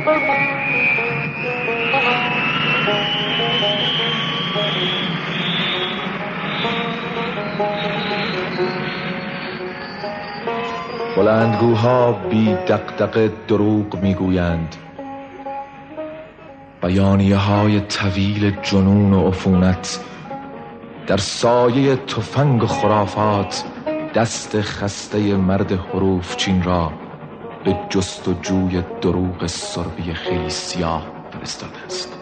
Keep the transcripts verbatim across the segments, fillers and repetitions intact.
بلندگوها بی دغدغه دروغ میگویند، بیانیه های طویل جنون و عفونت در سایه تفنگ و خرافات دست خسته مرد حروف چین را به جستجوی دروغ سربی خیلی سیاه فرستاده است.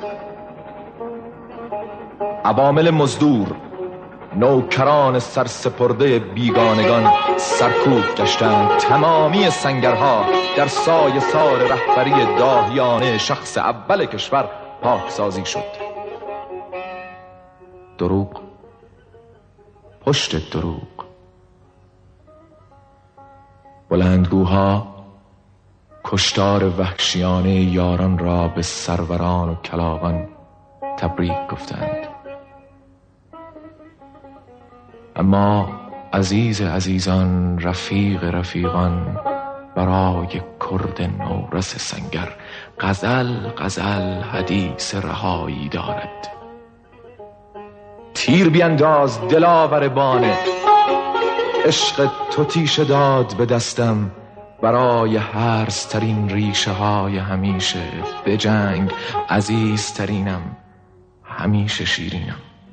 عوامل مزدور، نوکران سرسپرده بیگانگان سرکوب گشتند. تمامی سنگرها در سایه سار رهبری داهیانه شخص اول کشور پاکسازی شد. دروغ پشت دروغ. بلندگوها کشتار وحشیانه یاران را به سروران و کلاغان تبریک گفتند. اما عزیز عزیزان، رفیق رفیقان، برای کرد نورس سنگر غزل غزل حدیث رهایی دارد. تیر بینداز دلاور بانه، عشق تو تیشه داد به دستم، برای هرزترین ریشه های همیشه به جنگ عزیزترینم، همیشه شیرینم.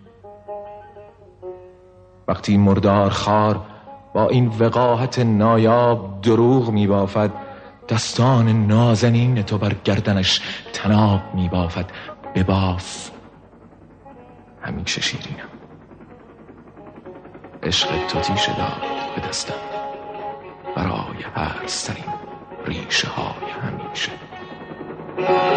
وقتی مردار خار با این وقاحت نایاب دروغ می بافد، دستان نازنین تو بر گردنش تناب می بافد. بباف، همیشه شیرینم. عشق تو تیشه داد به دستم، برای هرزترین ریشه های همیشه.